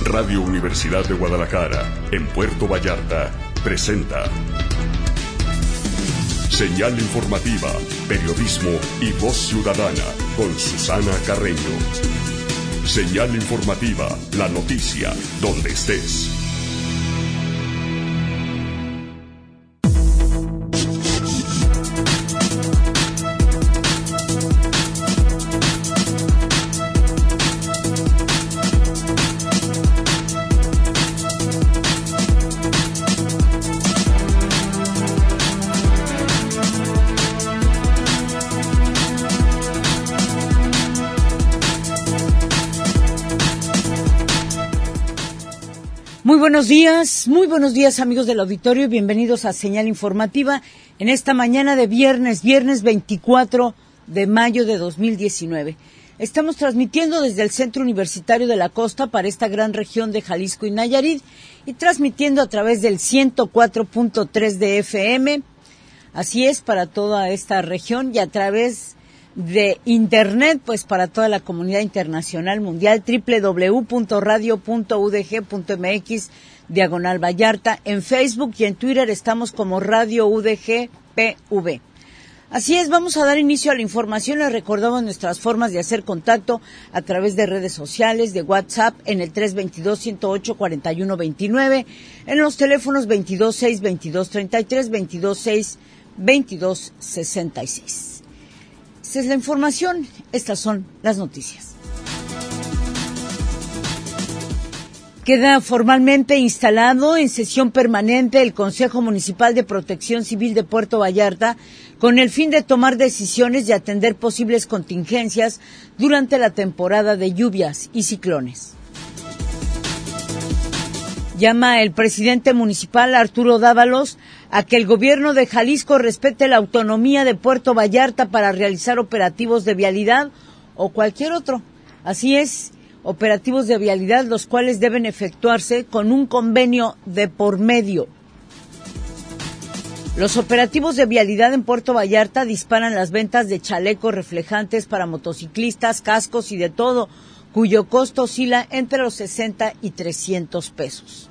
Radio Universidad de Guadalajara, en Puerto Vallarta, presenta Señal Informativa, Periodismo y Voz Ciudadana, con Susana Carreño. Señal Informativa, la noticia, donde estés. Muy buenos días amigos del auditorio y bienvenidos a Señal Informativa en esta mañana de viernes 24 de mayo de 2019. Estamos transmitiendo desde el Centro Universitario de la Costa para esta gran región de Jalisco y Nayarit y transmitiendo a través del 104.3 de FM, así es, para toda esta región y a través de internet, pues para toda la comunidad internacional mundial, www.radio.udg.mx/Vallarta. En Facebook y en Twitter estamos como Radio UDG PV. Así es, vamos a dar inicio a la información. Les recordamos nuestras formas de hacer contacto a través de redes sociales, de WhatsApp en el 322-108-4129, en los teléfonos 226-2233, 226-2266. Esta es la información, estas son las noticias. Queda formalmente instalado en sesión permanente el Consejo Municipal de Protección Civil de Puerto Vallarta con el fin de tomar decisiones y atender posibles contingencias durante la temporada de lluvias y ciclones. Llama el presidente municipal Arturo Dávalos a que el gobierno de Jalisco respete la autonomía de Puerto Vallarta para realizar operativos de vialidad o cualquier otro. Así es, operativos de vialidad los cuales deben efectuarse con un convenio de por medio. Los operativos de vialidad en Puerto Vallarta disparan las ventas de chalecos reflejantes para motociclistas, cascos y de todo, cuyo costo oscila entre los 60 y 300 pesos.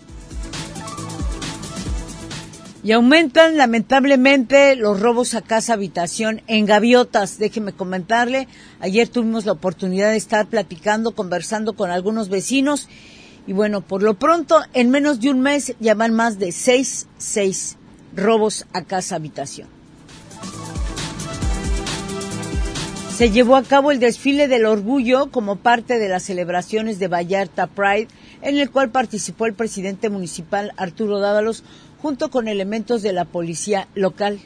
Y aumentan lamentablemente los robos a casa habitación en Gaviotas. Déjeme comentarle, ayer tuvimos la oportunidad de estar platicando, conversando con algunos vecinos y bueno, por lo pronto en menos de un mes ya van más de seis robos a casa habitación. Se llevó a cabo el desfile del orgullo como parte de las celebraciones de Vallarta Pride, en el cual participó el presidente municipal Arturo Dávalos junto con elementos de la policía local.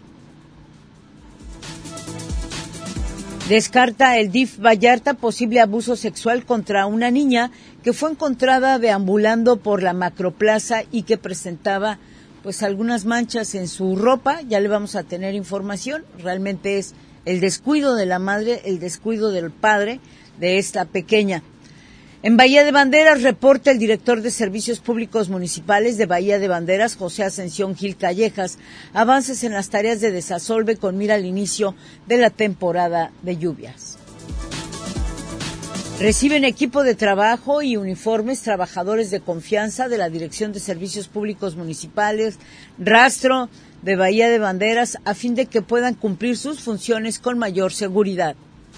Descarta el DIF Vallarta posible abuso sexual contra una niña que fue encontrada deambulando por la macroplaza y que presentaba pues algunas manchas en su ropa. Ya le vamos a tener información. Realmente es el descuido de la madre, el descuido del padre de esta pequeña. En Bahía de Banderas reporta el director de Servicios Públicos Municipales de Bahía de Banderas, José Ascensión Gil Callejas, avances en las tareas de desasolve con mira al inicio de la temporada de lluvias. Reciben equipo de trabajo y uniformes trabajadores de confianza de la Dirección de Servicios Públicos Municipales, Rastro de Bahía de Banderas, a fin de que puedan cumplir sus funciones con mayor seguridad.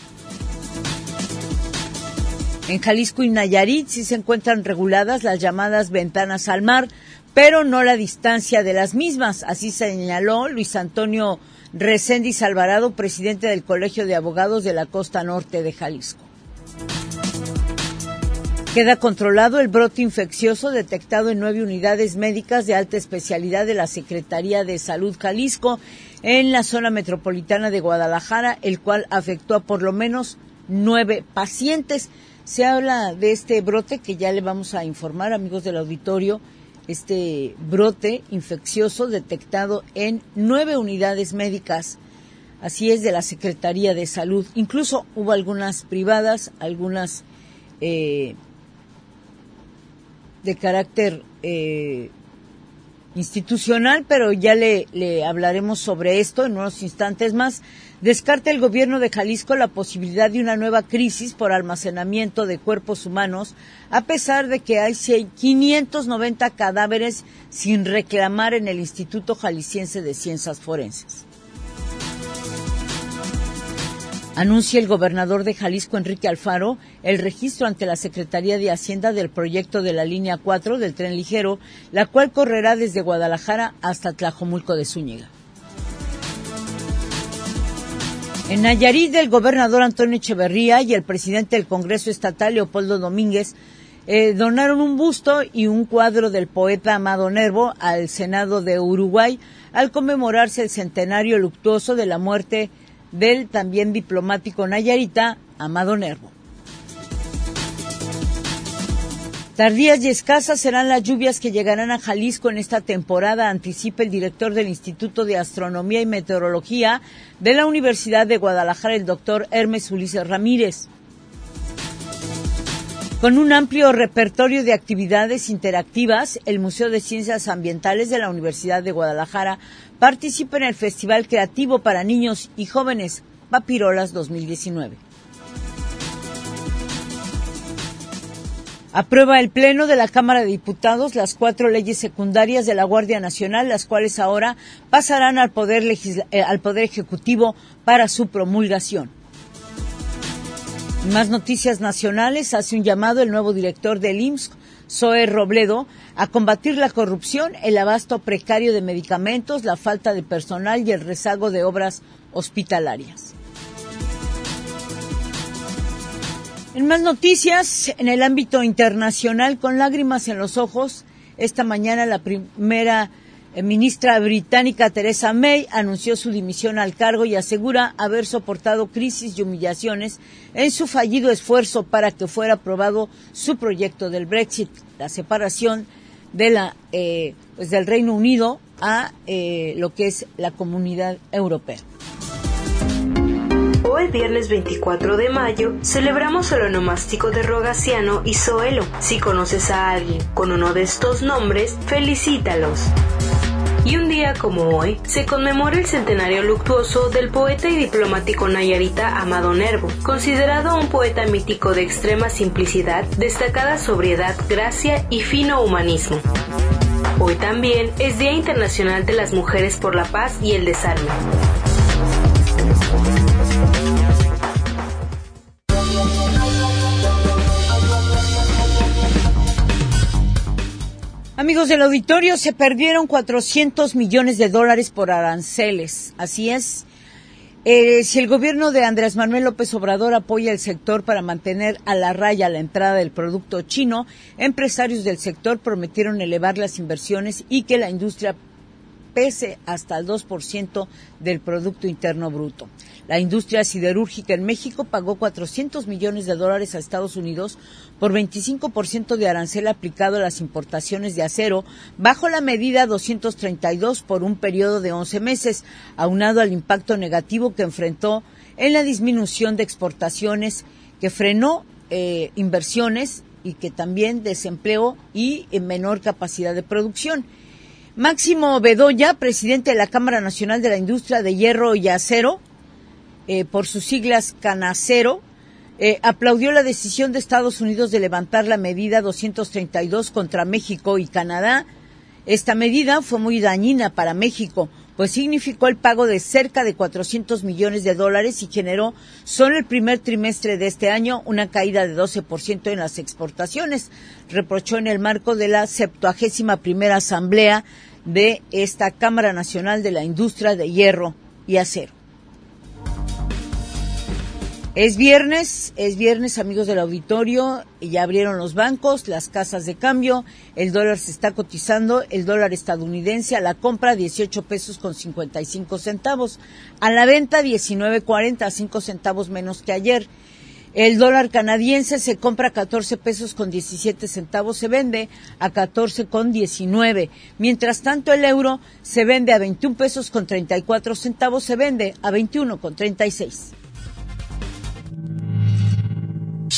En Jalisco y Nayarit sí se encuentran reguladas las llamadas ventanas al mar, pero no la distancia de las mismas. Así señaló Luis Antonio Reséndiz Alvarado, presidente del Colegio de Abogados de la Costa Norte de Jalisco. Queda controlado el brote infeccioso detectado en 9 unidades médicas de alta especialidad de la Secretaría de Salud Jalisco en la zona metropolitana de Guadalajara, el cual afectó a por lo menos 9 pacientes. Se habla de este brote que ya le vamos a informar, amigos del auditorio, este brote infeccioso detectado en 9 unidades médicas, así es, de la Secretaría de Salud. Incluso hubo algunas privadas, algunas de carácter institucional, pero ya le hablaremos sobre esto en unos instantes más. Descarta el gobierno de Jalisco la posibilidad de una nueva crisis por almacenamiento de cuerpos humanos, a pesar de que hay 590 cadáveres sin reclamar en el Instituto Jalisciense de Ciencias Forenses. Anuncia el gobernador de Jalisco, Enrique Alfaro, el registro ante la Secretaría de Hacienda del proyecto de la línea 4 del tren ligero, la cual correrá desde Guadalajara hasta Tlajomulco de Zúñiga. En Nayarit, el gobernador Antonio Echeverría y el presidente del Congreso Estatal, Leopoldo Domínguez, donaron un busto y un cuadro del poeta Amado Nervo al Senado de Uruguay al conmemorarse el centenario luctuoso de la muerte del también diplomático nayarita Amado Nervo. Tardías y escasas serán las lluvias que llegarán a Jalisco en esta temporada, anticipa el director del Instituto de Astronomía y Meteorología de la Universidad de Guadalajara, el doctor Hermes Ulises Ramírez. Con un amplio repertorio de actividades interactivas, el Museo de Ciencias Ambientales de la Universidad de Guadalajara participa en el Festival Creativo para Niños y Jóvenes Papirolas 2019. Aprueba el Pleno de la Cámara de Diputados las 4 leyes secundarias de la Guardia Nacional, las cuales ahora pasarán al Poder Ejecutivo para su promulgación. En más noticias nacionales, hace un llamado el nuevo director del IMSS, Zoe Robledo, a combatir la corrupción, el abasto precario de medicamentos, la falta de personal y el rezago de obras hospitalarias. En más noticias, en el ámbito internacional, con lágrimas en los ojos, esta mañana la primera ministra británica Theresa May anunció su dimisión al cargo y asegura haber soportado crisis y humillaciones en su fallido esfuerzo para que fuera aprobado su proyecto del Brexit, la separación de del Reino Unido a lo que es la Comunidad Europea. Hoy, viernes 24 de mayo, celebramos el onomástico de Rogaciano y Zoelo. Si conoces a alguien con uno de estos nombres, felicítalos. Y un día como hoy, se conmemora el centenario luctuoso del poeta y diplomático nayarita Amado Nervo, considerado un poeta mítico de extrema simplicidad, destacada sobriedad, gracia y fino humanismo. Hoy también es Día Internacional de las Mujeres por la Paz y el Desarme. Amigos del auditorio, se perdieron $400 millones por aranceles. Así es. Si el gobierno de Andrés Manuel López Obrador apoya el sector para mantener a la raya la entrada del producto chino, empresarios del sector prometieron elevar las inversiones y que la industria pese hasta el 2% del Producto Interno Bruto. La industria siderúrgica en México pagó $400 millones a Estados Unidos por 25% de arancel aplicado a las importaciones de acero, bajo la medida 232 por un periodo de 11 meses, aunado al impacto negativo que enfrentó en la disminución de exportaciones, que frenó inversiones y que también desempleo y menor capacidad de producción. Máximo Bedoya, presidente de la Cámara Nacional de la Industria de Hierro y Acero, por sus siglas Canacero, aplaudió la decisión de Estados Unidos de levantar la medida 232 contra México y Canadá. Esta medida fue muy dañina para México, pues significó el pago de cerca de $400 millones y generó solo el primer trimestre de este año una caída de 12% en las exportaciones, reprochó en el marco de la 71ª Asamblea de esta Cámara Nacional de la Industria de Hierro y Acero. Es viernes, amigos del auditorio, ya abrieron los bancos, las casas de cambio, el dólar se está cotizando, el dólar estadounidense a la compra 18 pesos con 55 centavos, a la venta 19.40, 5 centavos menos que ayer. El dólar canadiense se compra a 14 pesos con 17 centavos, se vende a 14 con 19. Mientras tanto, el euro se vende a 21 pesos con 34 centavos, se vende a 21 con 36.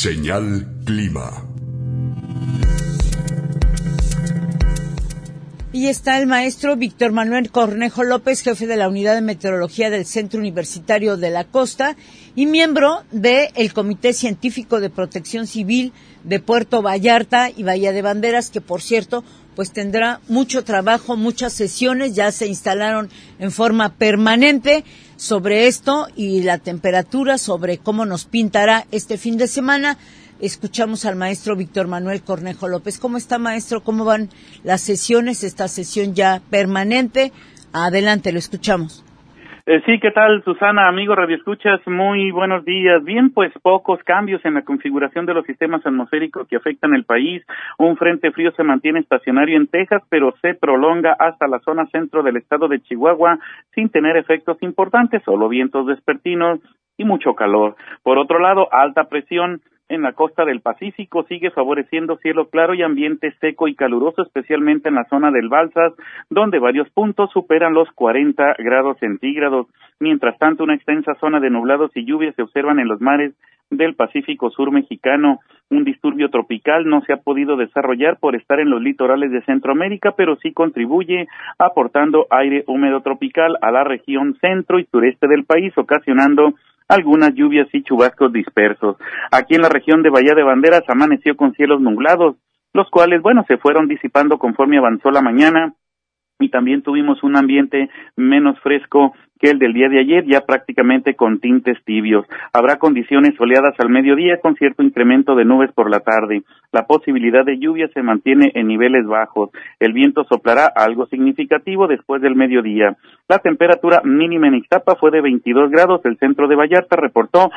Señal Clima. Y está el maestro Víctor Manuel Cornejo López, jefe de la Unidad de Meteorología del Centro Universitario de la Costa y miembro del Comité Científico de Protección Civil de Puerto Vallarta y Bahía de Banderas, que por cierto, pues tendrá mucho trabajo, muchas sesiones, ya se instalaron en forma permanente sobre esto y la temperatura, sobre cómo nos pintará este fin de semana. Escuchamos al maestro Víctor Manuel Cornejo López. ¿Cómo está, maestro? ¿Cómo van las sesiones? Esta sesión ya permanente. Adelante, lo escuchamos. Sí, ¿qué tal, Susana? Amigo radioescuchas, muy buenos días. Bien, pues pocos cambios en la configuración de los sistemas atmosféricos que afectan el país. Un frente frío se mantiene estacionario en Texas, pero se prolonga hasta la zona centro del estado de Chihuahua sin tener efectos importantes, solo vientos vespertinos y mucho calor. Por otro lado, alta presión en la costa del Pacífico sigue favoreciendo cielo claro y ambiente seco y caluroso, especialmente en la zona del Balsas, donde varios puntos superan los 40 grados centígrados. Mientras tanto, una extensa zona de nublados y lluvias se observan en los mares del Pacífico Sur mexicano. Un disturbio tropical no se ha podido desarrollar por estar en los litorales de Centroamérica, pero sí contribuye aportando aire húmedo tropical a la región centro y sureste del país, ocasionando algunas lluvias y chubascos dispersos. Aquí en la región de Bahía de Banderas amaneció con cielos nublados, los cuales, se fueron disipando conforme avanzó la mañana, y también tuvimos un ambiente menos fresco que el del día de ayer, ya prácticamente con tintes tibios. Habrá condiciones soleadas al mediodía con cierto incremento de nubes por la tarde. La posibilidad de lluvia se mantiene en niveles bajos. El viento soplará algo significativo después del mediodía. La temperatura mínima en Ixtapa fue de 22 grados, el centro de Vallarta reportó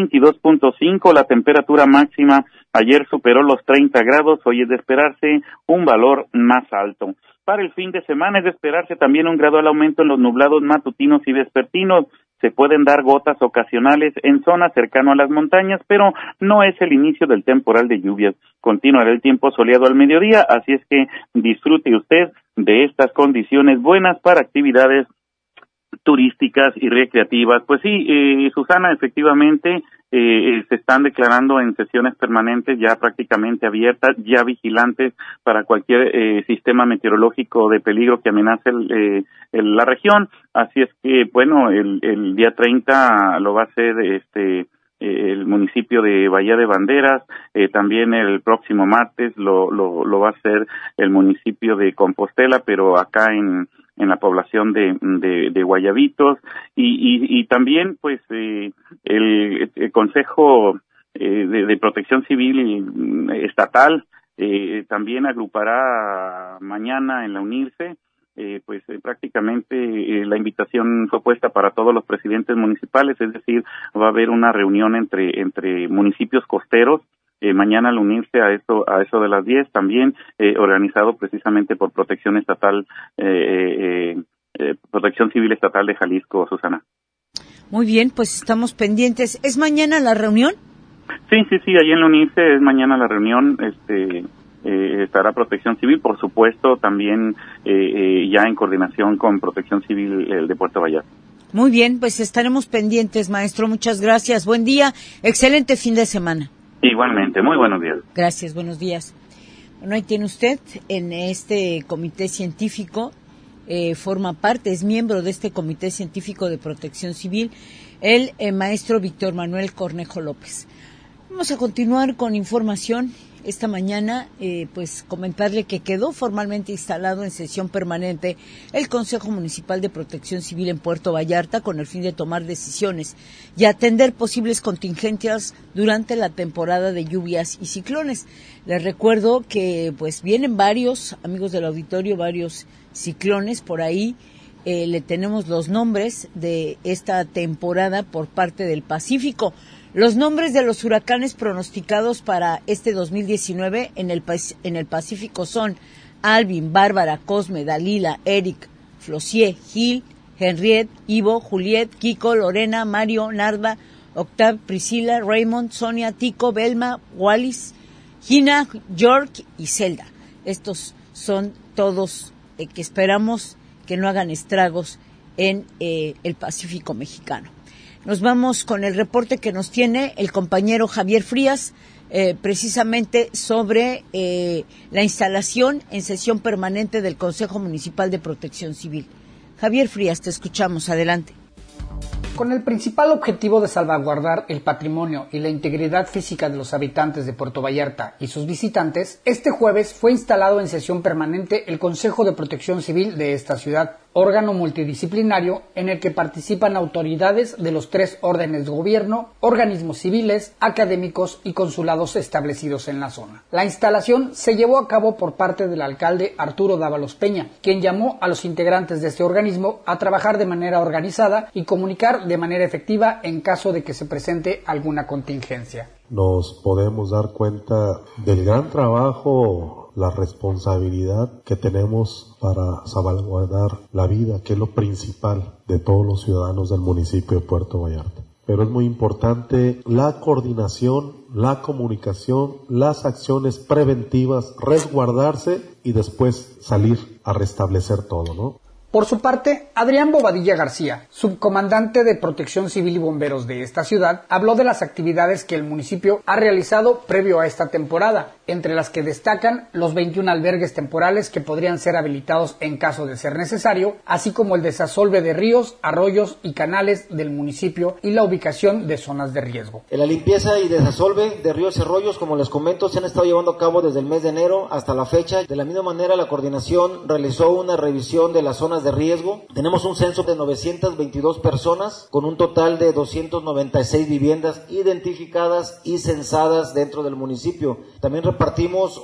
22.5, la temperatura máxima ayer superó los 30 grados, hoy es de esperarse un valor más alto. Para el fin de semana es de esperarse también un gradual aumento en los nublados matutinos y vespertinos. Se pueden dar gotas ocasionales en zonas cercano a las montañas, pero no es el inicio del temporal de lluvias. Continuará el tiempo soleado al mediodía, así es que disfrute usted de estas condiciones buenas para actividades turísticas y recreativas. Pues sí, Susana, efectivamente, se están declarando en sesiones permanentes ya prácticamente abiertas, ya vigilantes para cualquier sistema meteorológico de peligro que amenace la región. Así es que, el día 30 lo va a hacer el municipio de Bahía de Banderas, también el próximo martes lo va a hacer el municipio de Compostela, pero acá en la población de Guayabitos, y también el Consejo de Protección Civil Estatal también agrupará mañana en la UNIRCE. Prácticamente la invitación fue puesta para todos los presidentes municipales, es decir, va a haber una reunión entre municipios costeros. Mañana al unirse a eso de las 10, también organizado precisamente por Protección Estatal, Protección Civil Estatal de Jalisco, Susana. Muy bien, pues estamos pendientes. ¿Es mañana la reunión? Sí, ahí en la UNIRCE es mañana la reunión, estará Protección Civil, por supuesto, también ya en coordinación con Protección Civil de Puerto Vallarta. Muy bien, pues estaremos pendientes, maestro. Muchas gracias. Buen día, excelente fin de semana. Igualmente, muy buenos días. Gracias, buenos días. Bueno, ahí tiene usted en este comité científico, forma parte, es miembro de este comité científico de protección civil, el maestro Víctor Manuel Cornejo López. Vamos a continuar con información. Esta mañana, comentarle que quedó formalmente instalado en sesión permanente el Consejo Municipal de Protección Civil en Puerto Vallarta con el fin de tomar decisiones y atender posibles contingencias durante la temporada de lluvias y ciclones. Les recuerdo que vienen varios, amigos del auditorio, varios ciclones por ahí. Le tenemos los nombres de esta temporada por parte del Pacífico. Los nombres de los huracanes pronosticados para este 2019 en el Pacífico son Alvin, Bárbara, Cosme, Dalila, Eric, Flosier, Gil, Henriette, Ivo, Juliet, Kiko, Lorena, Mario, Narda, Octav, Priscila, Raymond, Sonia, Tico, Belma, Wallis, Gina, York y Zelda. Estos son todos que esperamos que no hagan estragos en el Pacífico mexicano. Nos vamos con el reporte que nos tiene el compañero Javier Frías, precisamente sobre la instalación en sesión permanente del Consejo Municipal de Protección Civil. Javier Frías, te escuchamos, adelante. Con el principal objetivo de salvaguardar el patrimonio y la integridad física de los habitantes de Puerto Vallarta y sus visitantes, este jueves fue instalado en sesión permanente el Consejo de Protección Civil de esta ciudad, órgano multidisciplinario en el que participan autoridades de los 3 órdenes de gobierno, organismos civiles, académicos y consulados establecidos en la zona. La instalación se llevó a cabo por parte del alcalde Arturo Dávalos Peña, quien llamó a los integrantes de este organismo a trabajar de manera organizada y comunicar de manera efectiva en caso de que se presente alguna contingencia. Nos podemos dar cuenta del gran trabajo, la responsabilidad que tenemos para salvaguardar la vida, que es lo principal de todos los ciudadanos del municipio de Puerto Vallarta. Pero es muy importante la coordinación, la comunicación, las acciones preventivas, resguardarse y después salir a restablecer todo, ¿no? Por su parte, Adrián Bobadilla García, subcomandante de Protección Civil y Bomberos de esta ciudad, habló de las actividades que el municipio ha realizado previo a esta temporada, entre las que destacan los 21 albergues temporales que podrían ser habilitados en caso de ser necesario, así como el desasolve de ríos, arroyos y canales del municipio y la ubicación de zonas de riesgo. La limpieza y desasolve de ríos y arroyos, como les comento, se han estado llevando a cabo desde el mes de enero hasta la fecha. De la misma manera, la coordinación realizó una revisión de las zonas de riesgo. Tenemos un censo de 922 personas con un total de 296 viviendas identificadas y censadas dentro del municipio. También repartimos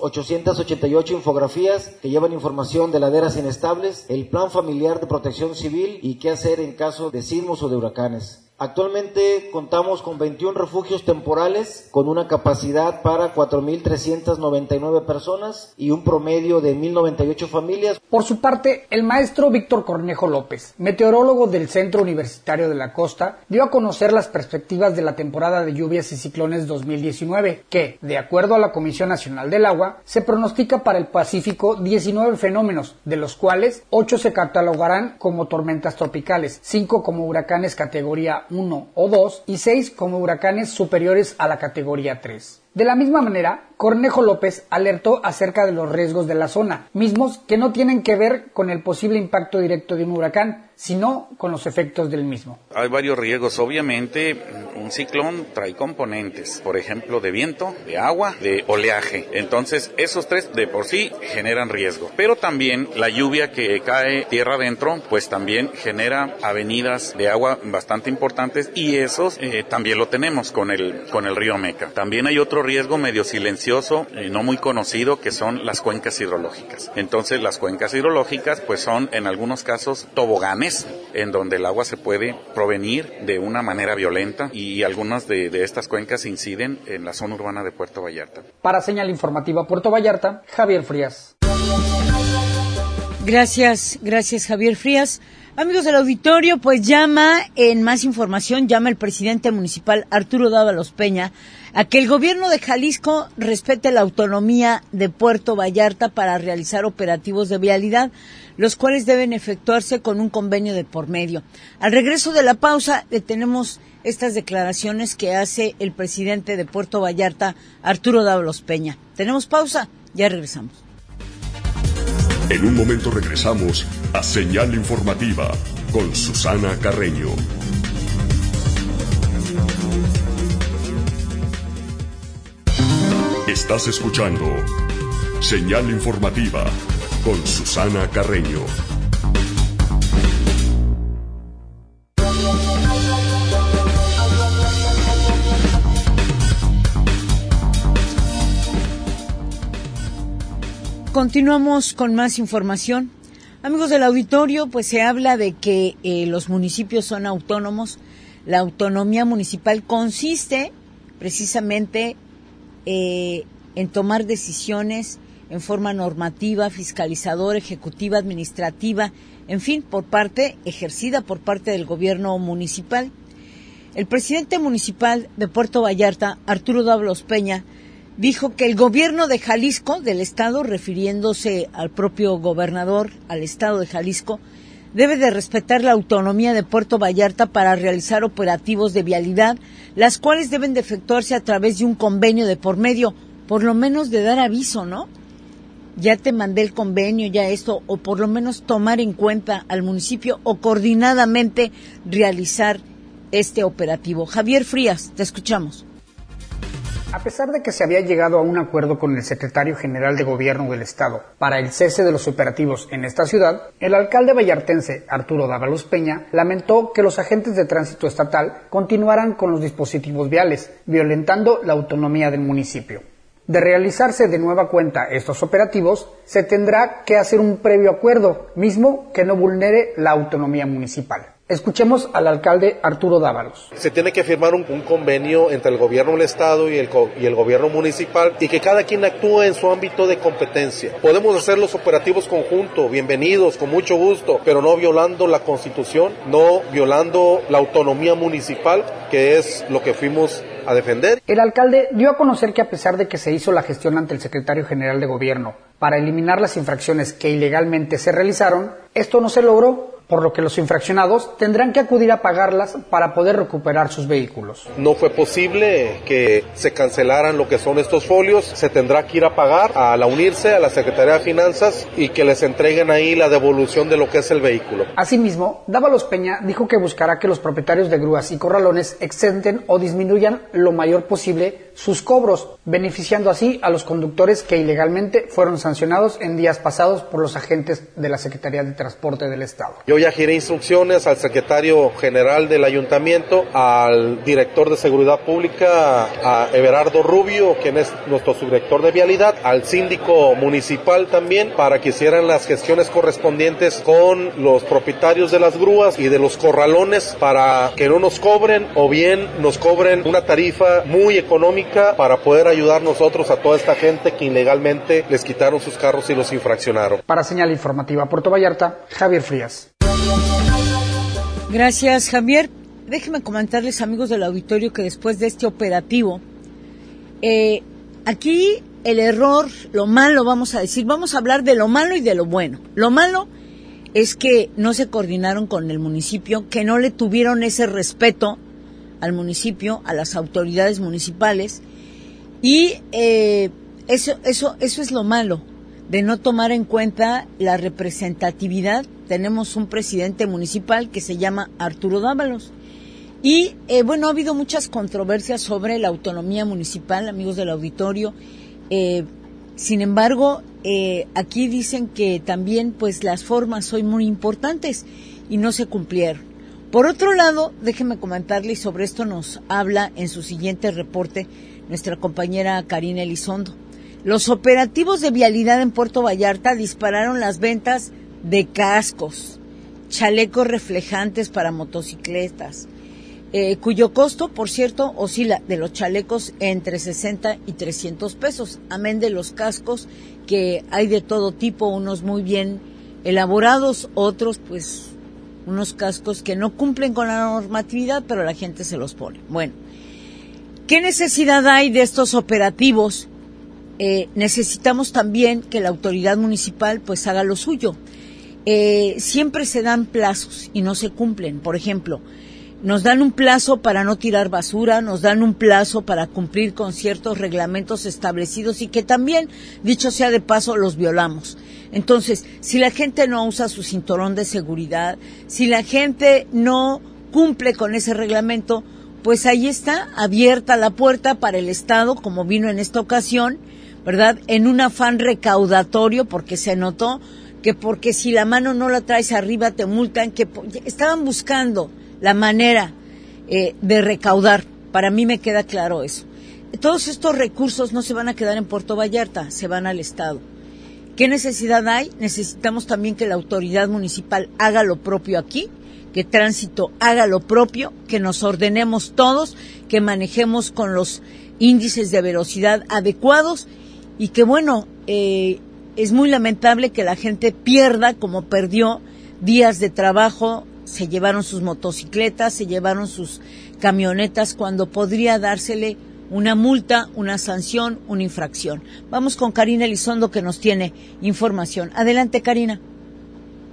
888 infografías que llevan información de laderas inestables, el plan familiar de protección civil y qué hacer en caso de sismos o de huracanes. Actualmente contamos con 21 refugios temporales con una capacidad para 4.399 personas y un promedio de 1.098 familias. Por su parte, el maestro Víctor Cornejo López, meteorólogo del Centro Universitario de la Costa, dio a conocer las perspectivas de la temporada de lluvias y ciclones 2019, que, de acuerdo a la Comisión Nacional del Agua, se pronostica para el Pacífico 19 fenómenos, de los cuales 8 se catalogarán como tormentas tropicales, 5 como huracanes categoría 1 o 2 y 6 como huracanes superiores a la categoría 3. De la misma manera, Cornejo López alertó acerca de los riesgos de la zona, mismos que no tienen que ver con el posible impacto directo de un huracán, sino con los efectos del mismo. Hay varios riesgos. Obviamente, un ciclón trae componentes, por ejemplo, de viento, de agua, de oleaje. Entonces, esos 3 de por sí generan riesgo. Pero también la lluvia que cae tierra adentro, pues también genera avenidas de agua bastante importantes y esos también lo tenemos con el río Meca. También hay otro riesgo medio silencioso, no muy conocido, que son las cuencas hidrológicas. Entonces, las cuencas hidrológicas pues son en algunos casos toboganes en donde el agua se puede provenir de una manera violenta y algunas de estas cuencas inciden en la zona urbana de Puerto Vallarta. Para Señal Informativa Puerto Vallarta, Javier Frías. Gracias Javier Frías. Amigos del auditorio, pues llama el presidente municipal Arturo Dávalos Peña a que el gobierno de Jalisco respete la autonomía de Puerto Vallarta para realizar operativos de vialidad, los cuales deben efectuarse con un convenio de por medio. Al regreso de la pausa, tenemos estas declaraciones que hace el presidente de Puerto Vallarta, Arturo Dávalos Peña. Tenemos pausa, ya regresamos. En un momento regresamos a Señal Informativa con Susana Carreño. Estás escuchando Señal Informativa con Susana Carreño. Continuamos con más información. Amigos del auditorio, pues se habla de que los municipios son autónomos. La autonomía municipal consiste precisamente en tomar decisiones en forma normativa, fiscalizadora, ejecutiva, administrativa, en fin, ejercida por parte del gobierno municipal. El presidente municipal de Puerto Vallarta, Arturo Dávalos Peña, dijo que el gobierno de Jalisco, del estado, refiriéndose al propio gobernador, al estado de Jalisco, debe de respetar la autonomía de Puerto Vallarta para realizar operativos de vialidad, las cuales deben de efectuarse a través de un convenio de por medio, por lo menos de dar aviso, ¿no? Ya te mandé el convenio, ya esto, o por lo menos tomar en cuenta al municipio o coordinadamente realizar este operativo. Javier Frías, te escuchamos. A pesar de que se había llegado a un acuerdo con el secretario general de Gobierno del Estado para el cese de los operativos en esta ciudad, el alcalde vallartense, Arturo Dávalos Peña, lamentó que los agentes de tránsito estatal continuaran con los dispositivos viales, violentando la autonomía del municipio. De realizarse de nueva cuenta estos operativos, se tendrá que hacer un previo acuerdo, mismo que no vulnere la autonomía municipal. Escuchemos al alcalde Arturo Dávalos. Se tiene que firmar un convenio entre el gobierno del estado y el gobierno municipal y que cada quien actúe en su ámbito de competencia. Podemos hacer los operativos conjuntos, bienvenidos, con mucho gusto, pero no violando la Constitución, no violando la autonomía municipal, que es lo que fuimos a defender. El alcalde dio a conocer que a pesar de que se hizo la gestión ante el secretario general de Gobierno para eliminar las infracciones que ilegalmente se realizaron, esto no se logró, por lo que los infraccionados tendrán que acudir a pagarlas para poder recuperar sus vehículos. No fue posible que se cancelaran lo que son estos folios, se tendrá que ir a pagar al unirse a la Secretaría de Finanzas y que les entreguen ahí la devolución de lo que es el vehículo. Asimismo, Dávalos Peña dijo que buscará que los propietarios de grúas y corralones exenten o disminuyan lo mayor posible sus cobros, beneficiando así a los conductores que ilegalmente fueron sancionados en días pasados por los agentes de la Secretaría de Transporte del Estado. Yo ya giré instrucciones al secretario general del ayuntamiento, al director de seguridad pública, a Everardo Rubio, quien es nuestro subdirector de vialidad, al síndico municipal también, para que hicieran las gestiones correspondientes con los propietarios de las grúas y de los corralones para que no nos cobren o bien nos cobren una tarifa muy económica para poder ayudar nosotros a toda esta gente que ilegalmente les quitaron sus carros y los infraccionaron. Para Señal Informativa Puerto Vallarta, Javier Frías. Gracias, Javier. Déjenme comentarles, amigos del auditorio, que después de este operativo, aquí el error, lo malo, vamos a hablar de lo malo y de lo bueno. Lo malo es que no se coordinaron con el municipio, que no le tuvieron ese respeto al municipio, a las autoridades municipales, y eso es lo malo, de no tomar en cuenta la representatividad. Tenemos un presidente municipal que se llama Arturo Dávalos, y ha habido muchas controversias sobre la autonomía municipal, amigos del auditorio. Sin embargo, aquí dicen que también pues las formas son muy importantes y no se cumplieron. Por otro lado, déjenme comentarles, sobre esto nos habla en su siguiente reporte nuestra compañera Karina Elizondo. Los operativos de vialidad en Puerto Vallarta dispararon las ventas de cascos, chalecos reflejantes para motocicletas, cuyo costo, por cierto, oscila de los chalecos entre 60 y 300 pesos, amén de los cascos que hay de todo tipo, unos muy bien elaborados, otros pues unos cascos que no cumplen con la normatividad, pero la gente se los pone. Bueno, ¿qué necesidad hay de estos operativos? Necesitamos también que la autoridad municipal pues haga lo suyo. Siempre se dan plazos y no se cumplen. Por ejemplo, nos dan un plazo para no tirar basura, nos dan un plazo para cumplir con ciertos reglamentos establecidos y que también, dicho sea de paso, los violamos. Entonces, si la gente no usa su cinturón de seguridad, si la gente no cumple con ese reglamento, pues ahí está abierta la puerta para el Estado, como vino en esta ocasión, ¿verdad? En un afán recaudatorio, porque se notó que porque si la mano no la traes arriba te multan, que estaban buscando la manera de recaudar. Para mí me queda claro eso. Todos estos recursos no se van a quedar en Puerto Vallarta, se van al Estado. ¿Qué necesidad hay? Necesitamos también que la autoridad municipal haga lo propio aquí, que Tránsito haga lo propio, que nos ordenemos todos, que manejemos con los índices de velocidad adecuados y que es muy lamentable que la gente pierda, como perdió, días de trabajo, se llevaron sus motocicletas, se llevaron sus camionetas, cuando podría dársele una multa, una sanción, una infracción. Vamos con Karina Elizondo, que nos tiene información. Adelante, Karina.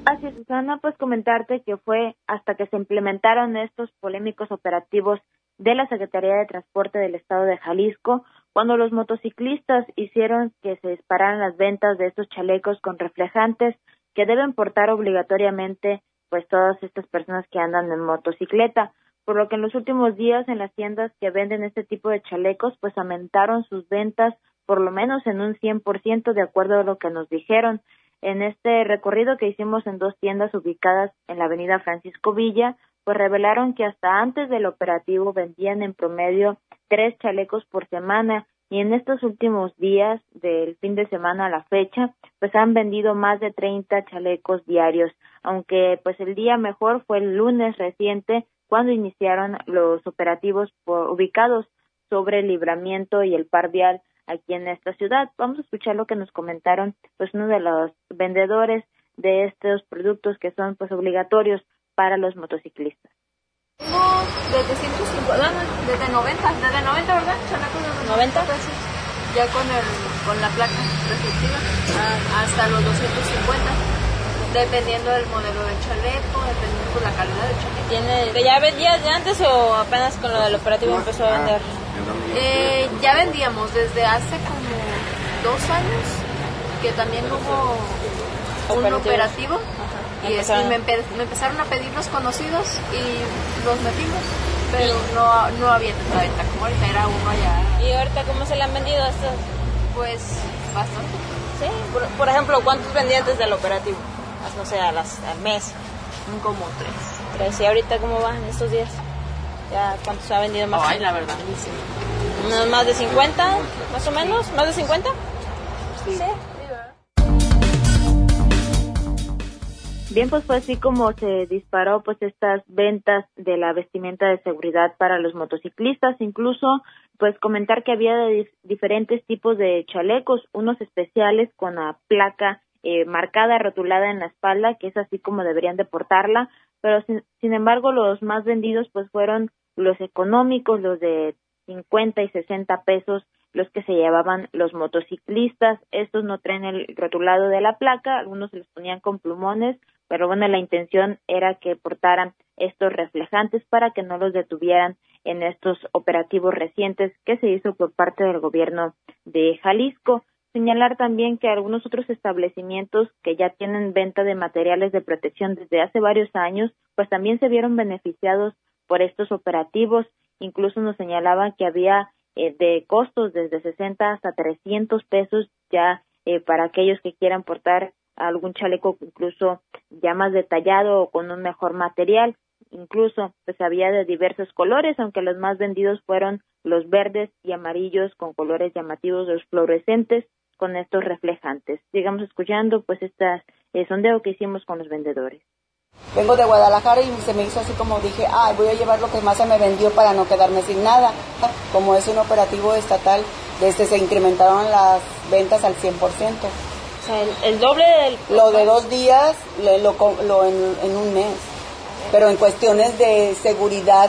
Así es, Susana, pues comentarte que fue hasta que se implementaron estos polémicos operativos de la Secretaría de Transporte del Estado de Jalisco, cuando los motociclistas hicieron que se dispararan las ventas de estos chalecos con reflejantes que deben portar obligatoriamente pues todas estas personas que andan en motocicleta, por lo que en los últimos días en las tiendas que venden este tipo de chalecos pues aumentaron sus ventas por lo menos en un 100% de acuerdo a lo que nos dijeron. En este recorrido que hicimos en 2 tiendas ubicadas en la avenida Francisco Villa, pues revelaron que hasta antes del operativo vendían en promedio 3 chalecos por semana y en estos últimos días del fin de semana a la fecha, pues han vendido más de 30 chalecos diarios, aunque pues el día mejor fue el lunes reciente cuando iniciaron los operativos ubicados sobre el Libramiento y el Par Vial aquí en esta ciudad. Vamos a escuchar lo que nos comentaron pues uno de los vendedores de estos productos que son pues obligatorios para los motociclistas. No, desde 150, desde 90, ¿verdad? Chalecos desde 90 pesos, ya con la placa reflectiva, hasta los 250, dependiendo del modelo del chaleco, dependiendo de la calidad del chaleco. ¿Ya vendías de antes o apenas con lo del operativo empezó a vender? Ya vendíamos desde hace como 2 años, que también hubo un operativo. Y me empezaron a pedir los conocidos y los metimos, pero no había tanta venta como ahorita, era uno allá. ¿Y ahorita cómo se le han vendido estos? Pues bastante. Sí, por ejemplo, ¿cuántos vendían antes del operativo? No sé, al mes. Como 3. ¿Y ahorita cómo van estos días? ¿Ya cuántos se ha vendido más? Ay, la verdad, sí. ¿Unos más de 50, más o menos? ¿Más de 50? Sí. Bien, pues fue así como se disparó pues estas ventas de la vestimenta de seguridad para los motociclistas, incluso pues comentar que había diferentes tipos de chalecos, unos especiales con la placa marcada, rotulada en la espalda, que es así como deberían de portarla, pero sin embargo los más vendidos pues fueron los económicos, los de 50 y 60 pesos, los que se llevaban los motociclistas. Estos no traen el rotulado de la placa, algunos se los ponían con plumones, pero bueno, la intención era que portaran estos reflejantes para que no los detuvieran en estos operativos recientes que se hizo por parte del gobierno de Jalisco. Señalar también que algunos otros establecimientos que ya tienen venta de materiales de protección desde hace varios años, pues también se vieron beneficiados por estos operativos. Incluso nos señalaban que había de costos desde 60 hasta 300 pesos ya para aquellos que quieran portar algún chaleco incluso ya más detallado o con un mejor material. Incluso pues había de diversos colores, aunque los más vendidos fueron los verdes y amarillos con colores llamativos, los fluorescentes con estos reflejantes. Sigamos escuchando pues estas sondeo que hicimos con los vendedores. Vengo de Guadalajara y se me hizo así como dije, voy a llevar lo que más se me vendió para no quedarme sin nada. Como es un operativo estatal, desde se incrementaron las ventas al 100%. O sea, el doble del... Lo de 2 días, lo en un mes. Pero en cuestiones de seguridad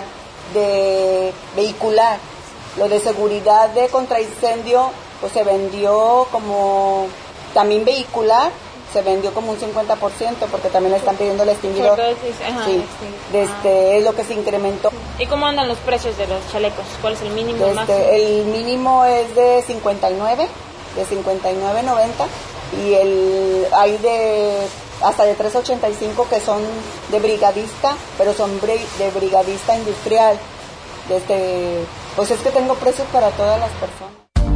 de vehicular, lo de seguridad de contraincendio, pues se vendió como también vehicular, se vendió como un 50%, porque también le están pidiendo el extinguidor. Sí, es lo que se incrementó. ¿Y cómo andan los precios de los chalecos? ¿Cuál es el mínimo máximo? El mínimo es de 59, de 59.90, y hay de hasta de 3.85 que son de brigadista, pero son de brigadista industrial. Pues es que tengo precios para todas las personas.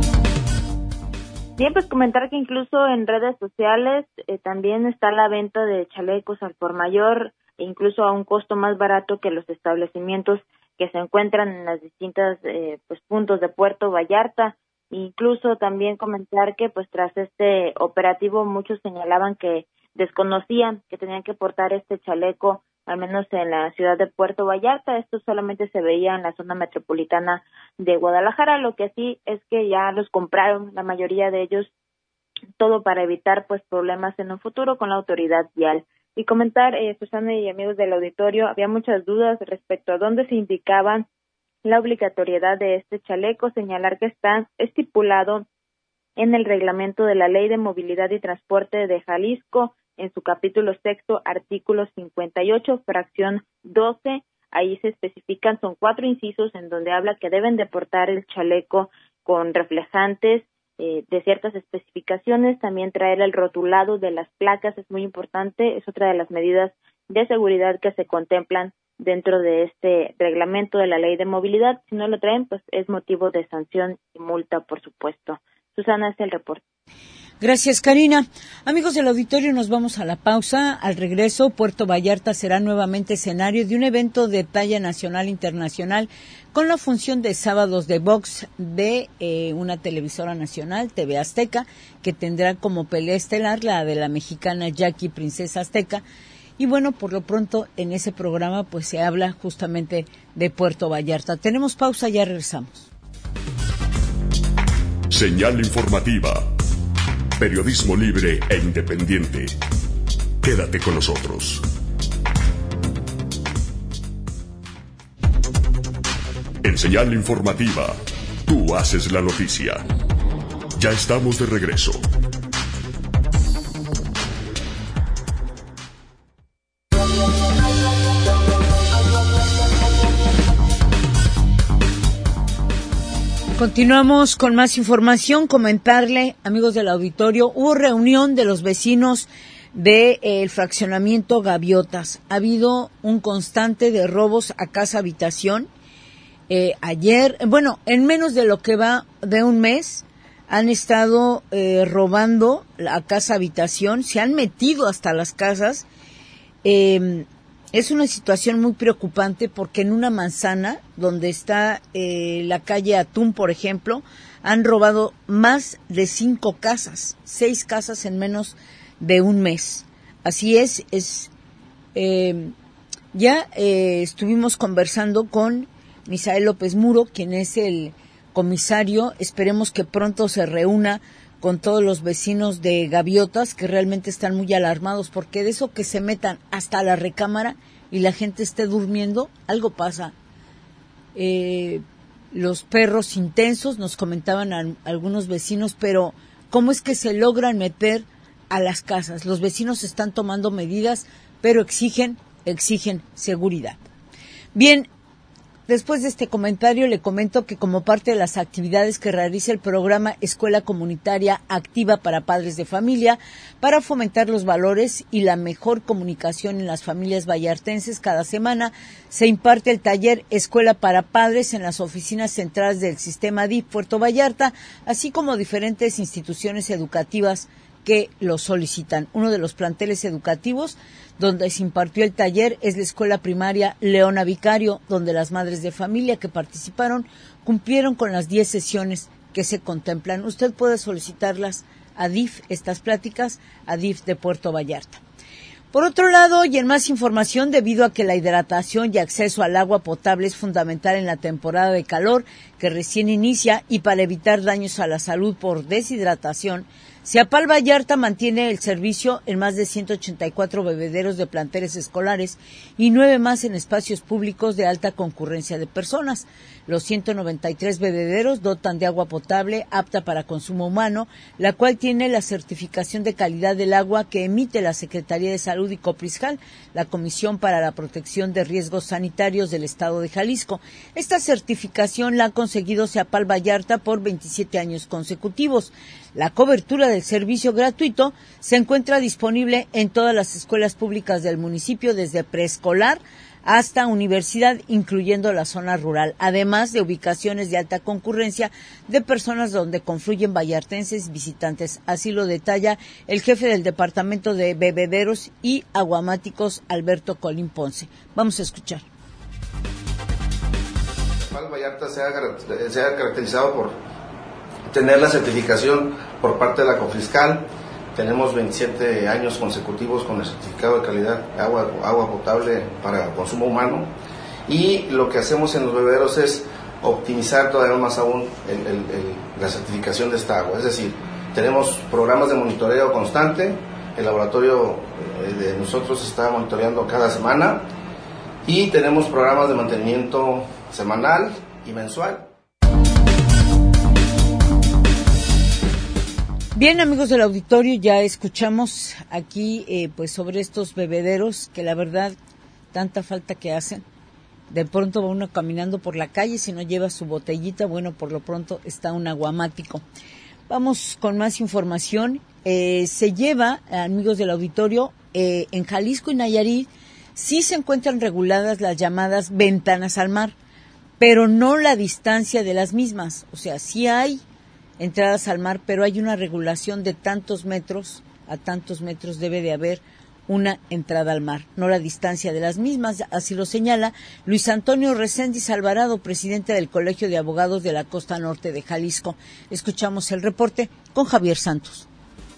Bien, pues comentar que incluso en redes sociales también está la venta de chalecos al por mayor, e incluso a un costo más barato que los establecimientos que se encuentran en las distintas pues puntos de Puerto Vallarta. Incluso también comentar que pues tras este operativo muchos señalaban que desconocían que tenían que portar este chaleco, al menos en la ciudad de Puerto Vallarta. Esto solamente se veía en la zona metropolitana de Guadalajara. Lo que sí es que ya los compraron la mayoría de ellos, todo para evitar pues problemas en un futuro con la autoridad vial. Y comentar, Susana y amigos del auditorio, había muchas dudas respecto a dónde se indicaban la obligatoriedad de este chaleco. Señalar que está estipulado en el reglamento de la Ley de Movilidad y Transporte de Jalisco, en su capítulo 6, artículo 58, fracción 12, ahí se especifican, son 4 incisos en donde habla que deben de portar el chaleco con reflejantes de ciertas especificaciones, también traer el rotulado de las placas es muy importante, es otra de las medidas de seguridad que se contemplan dentro de este reglamento de la Ley de Movilidad. Si no lo traen, pues es motivo de sanción y multa, por supuesto. Susana, es el reporte. Gracias, Karina. Amigos del auditorio, nos vamos a la pausa. Al regreso, Puerto Vallarta será nuevamente escenario de un evento de talla nacional e internacional con la función de sábados de box de una televisora nacional, TV Azteca, que tendrá como pelea estelar la de la mexicana Jackie Princesa Azteca. Y bueno, por lo pronto en ese programa pues se habla justamente de Puerto Vallarta. Tenemos pausa, ya regresamos. Señal informativa. Periodismo libre e independiente. Quédate con nosotros. En Señal informativa, tú haces la noticia. Ya estamos de regreso. Continuamos con más información. Comentarle, amigos del auditorio, hubo reunión de los vecinos del fraccionamiento Gaviotas. Ha habido un constante de robos a casa habitación. Ayer, en menos de lo que va de un mes, han estado robando la casa habitación, se han metido hasta las casas. Es una situación muy preocupante porque en una manzana donde está la calle Atún, por ejemplo, han robado más de 5 casas, 6 casas en menos de un mes. Así es. Estuvimos conversando con Misael López Muro, quien es el comisario. Esperemos que pronto se reúna con todos los vecinos de Gaviotas, que realmente están muy alarmados, porque de eso que se metan hasta la recámara y la gente esté durmiendo, algo pasa. Los perros intensos, nos comentaban algunos vecinos, pero ¿cómo es que se logran meter a las casas? Los vecinos están tomando medidas, pero exigen seguridad. Bien, después de este comentario le comento que como parte de las actividades que realiza el programa Escuela Comunitaria Activa para Padres de Familia, para fomentar los valores y la mejor comunicación en las familias vallartenses, cada semana se imparte el taller Escuela para Padres en las oficinas centrales del sistema DIF Puerto Vallarta, así como diferentes instituciones educativas que lo solicitan. Uno de los planteles educativos donde se impartió el taller es la escuela primaria Leona Vicario, donde las madres de familia que participaron cumplieron con las 10 sesiones que se contemplan. Usted puede solicitarlas a DIF, estas pláticas, a DIF de Puerto Vallarta. Por otro lado, y en más información, debido a que la hidratación y acceso al agua potable es fundamental en la temporada de calor que recién inicia y para evitar daños a la salud por deshidratación, Ciapal Vallarta mantiene el servicio en más de 184 bebederos de planteles escolares y 9 más en espacios públicos de alta concurrencia de personas. Los 193 bebederos dotan de agua potable apta para consumo humano, la cual tiene la certificación de calidad del agua que emite la Secretaría de Salud y Copriscal, la Comisión para la Protección de Riesgos Sanitarios del Estado de Jalisco. Esta certificación la ha conseguido Ciapal Vallarta por 27 años consecutivos. La cobertura del servicio gratuito se encuentra disponible en todas las escuelas públicas del municipio, desde preescolar hasta universidad, incluyendo la zona rural, además de ubicaciones de alta concurrencia de personas donde confluyen vallartenses y visitantes. Así lo detalla el jefe del Departamento de Bebederos y Aguamáticos, Alberto Colín Ponce. Vamos a escuchar. Vallarta se ha caracterizado por tener la certificación por parte de la Cofiscal. Tenemos 27 años consecutivos con el certificado de calidad de agua potable para consumo humano, y lo que hacemos en los bebederos es optimizar todavía más aún la certificación de esta agua. Es decir, tenemos programas de monitoreo constante, el laboratorio de nosotros está monitoreando cada semana, y tenemos programas de mantenimiento semanal y mensual. Bien, amigos del auditorio, ya escuchamos aquí pues sobre estos bebederos que la verdad tanta falta que hacen. De pronto va uno caminando por la calle, si no lleva su botellita, bueno, por lo pronto está un aguamático. Vamos con más información. Se lleva, amigos del auditorio, en Jalisco y Nayarit sí se encuentran reguladas las llamadas ventanas al mar, pero no la distancia de las mismas. O sea, sí hay entradas al mar, pero hay una regulación de tantos metros, a tantos metros debe de haber una entrada al mar, no la distancia de las mismas, así lo señala Luis Antonio Reséndiz Alvarado, presidente del Colegio de Abogados de la Costa Norte de Jalisco. Escuchamos el reporte con Javier Santos.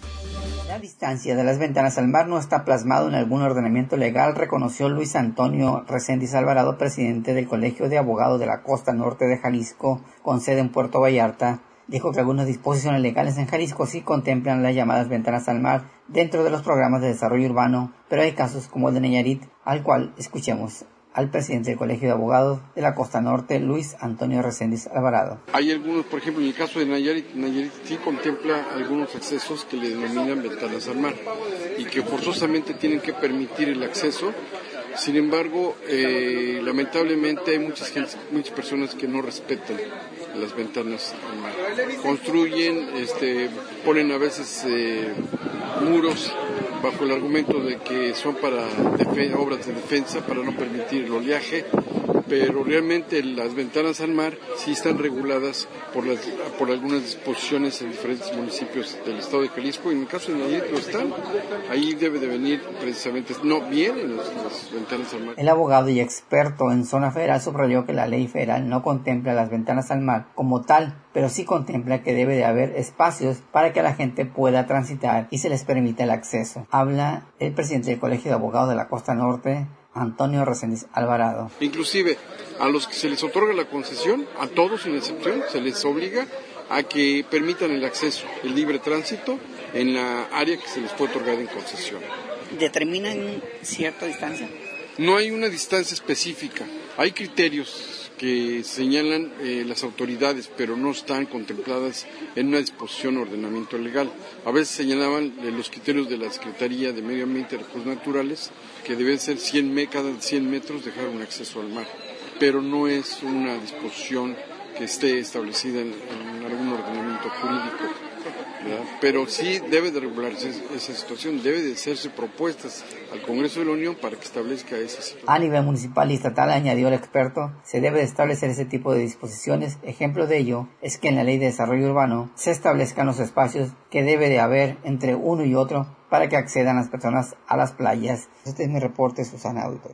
La distancia de las ventanas al mar no está plasmado en algún ordenamiento legal, reconoció Luis Antonio Reséndiz Alvarado, presidente del Colegio de Abogados de la Costa Norte de Jalisco, con sede en Puerto Vallarta. Dijo que algunas disposiciones legales en Jalisco sí contemplan las llamadas ventanas al mar dentro de los programas de desarrollo urbano, pero hay casos como el de Nayarit, al cual escuchemos al presidente del Colegio de Abogados de la Costa Norte, Luis Antonio Reséndiz Alvarado. Hay algunos, por ejemplo, en el caso de Nayarit sí contempla algunos accesos que le denominan ventanas al mar y que forzosamente tienen que permitir el acceso. Sin embargo, lamentablemente hay muchas personas que no respetan las ventanas al mar. Construyen, ponen a veces muros bajo el argumento de que son para obras de defensa, para no permitir el oleaje, pero realmente las ventanas al mar sí están reguladas por algunas disposiciones en diferentes municipios del estado de Jalisco, y en el caso de Nayarit lo están. Ahí debe de venir precisamente, no vienen las ventanas al mar. El abogado y experto en zona federal subrayó que la ley federal no contempla las ventanas al mar como tal, pero sí contempla que debe de haber espacios para que la gente pueda transitar y se les permita el acceso. Habla el presidente del Colegio de Abogados de la Costa Norte, Antonio Reséndiz Alvarado. Inclusive a los que se les otorga la concesión, a todos sin excepción, se les obliga a que permitan el acceso, el libre tránsito en la área que se les puede otorgar en concesión. ¿Determinan cierta distancia? No hay una distancia específica, hay criterios que señalan las autoridades, pero no están contempladas en una disposición o ordenamiento legal. A veces señalaban los criterios de la Secretaría de Medio Ambiente y Recursos Naturales, que deben ser cada 100 metros dejar un acceso al mar, pero no es una disposición que esté establecida en algún ordenamiento jurídico, ¿verdad? Pero sí debe de regularse esa situación, debe de hacerse propuestas al Congreso de la Unión para que establezca esa situación. A nivel municipal y estatal, añadió el experto, se debe de establecer ese tipo de disposiciones. Ejemplo de ello es que en la Ley de Desarrollo Urbano se establezcan los espacios que debe de haber entre uno y otro para que accedan las personas a las playas. Este es mi reporte, Susana Auditorio.